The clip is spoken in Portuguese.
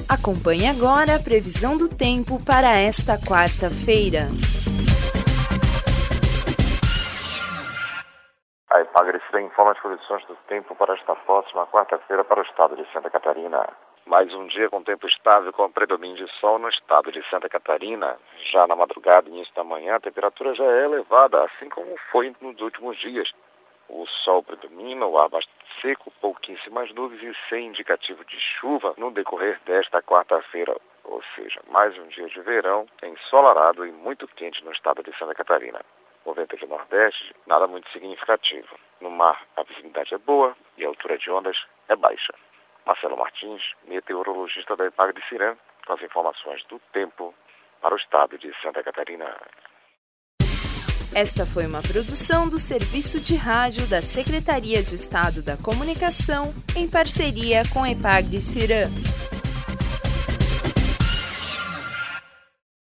Acompanhe agora a previsão do tempo para esta quarta-feira. A Epagre-Cira informa as condições do tempo para esta próxima quarta-feira para o estado de Santa Catarina. Mais um dia com tempo estável com predomínio de sol no estado de Santa Catarina. Já na madrugada e início da manhã, a temperatura já é elevada, assim como foi nos últimos dias. O sol predomina, o ar bastante seco, pouquíssimas nuvens e sem indicativo de chuva no decorrer desta quarta-feira. Ou seja, mais um dia de verão, ensolarado e muito quente no estado de Santa Catarina. O vento de nordeste, nada muito significativo. No mar, a visibilidade é boa e a altura de ondas é baixa. Marcelo Martins, meteorologista da Epagre-Cira, com as informações do tempo para o estado de Santa Catarina. Esta foi uma produção do Serviço de Rádio da Secretaria de Estado da Comunicação, em parceria com a Epagre-Cira.